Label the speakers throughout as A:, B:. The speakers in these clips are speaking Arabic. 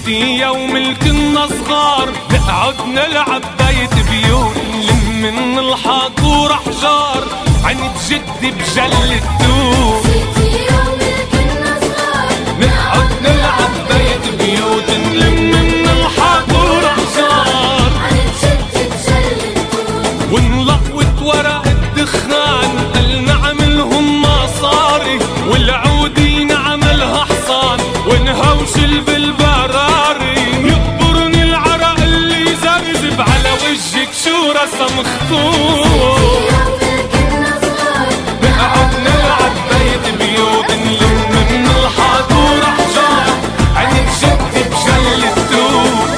A: نسيتي يوم اللي كنا صغار نقعد نلعب بيت بيوت نلم من الحاط احجار عند جدي بجل التوت.
B: نسيتي يوم اللي كنا صغار
A: نقعد نلعب بيت بيوت نلم من الحاط احجار
B: عند جدي بجل التوت.
A: ونلقوت ورق الدخان قال نعملهم مصاري والعودي نعملها حصان ونهوشل بالبراري. يقبرني العرق اللي زرزب على وجهك شو رسم خطوط.
B: يوم اللي كنا صغار
A: نقعد نلعب بيت بيوت نلم من الحاضور احجار عند جدي بجل التوت.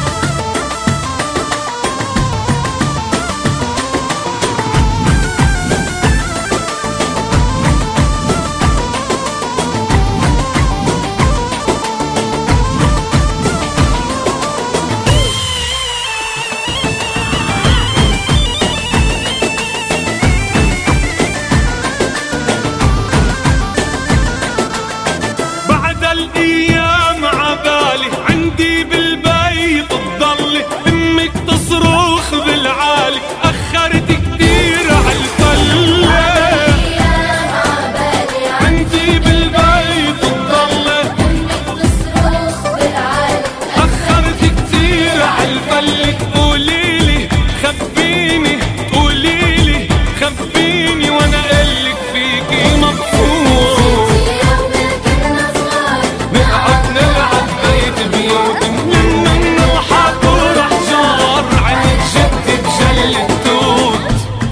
A: بعد الايام عبالي عندي بالبيت تضلي امك تصرخ بالعالي اخرت كتير عالفله.
B: ايام عبالي
A: عندي بالبيت تضلي
B: امك تصرخ بالعالي
A: اخرت كتير عالفله. قوليلي خبيني قوليلي خبيني وانا قلك فيكي مبسوط.
B: يوم اللي كنا صغار
A: نقعد نلعب بيت بيوت نلم من الحاضور احجار عند جدي بجل التوت.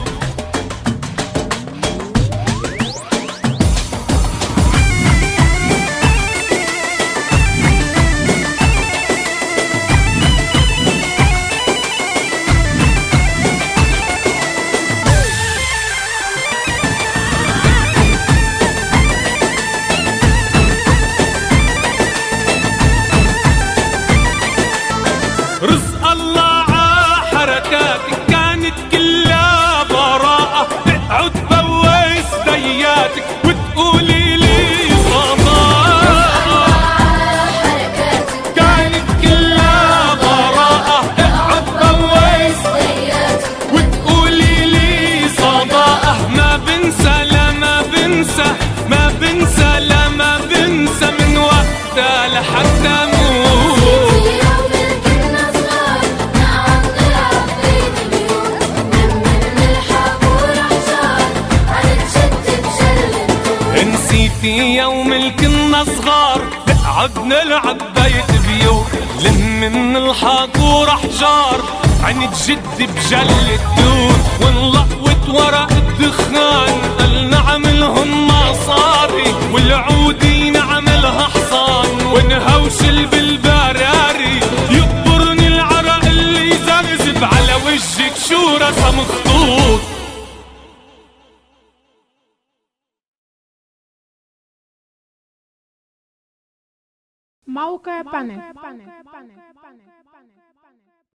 A: رزق الله ع حركاتك كانت كلها براءة. تقعد بويس دياتك وتقولي لي صداقة.
B: حركاتك
A: كانت كلها براءة. تقعد بويس
B: ضياتك
A: وتقولي لي صداقة. ما بنسى لا ما بنسى ما بنسى لا ما بنسى من وقتها لحتى اموت.
B: يوم اللي كنا صغار نقعد نلعب بيت بيوت نلم من الحاضور احجار عند جدي بجل التوت.
A: نسيتي يوم اللي كنا صغار نقعد نلعب بيت بيوت لم من الحاضور احجار عند جدي بجل التوت. ونلقوت ورق الدخان قال نعملهم مصاري والعودي نعملها حصان ونهوشل بالبراري. يقبرني العرق اللي زرزب على وجهك شو رسم خطوط.
C: موقع بانك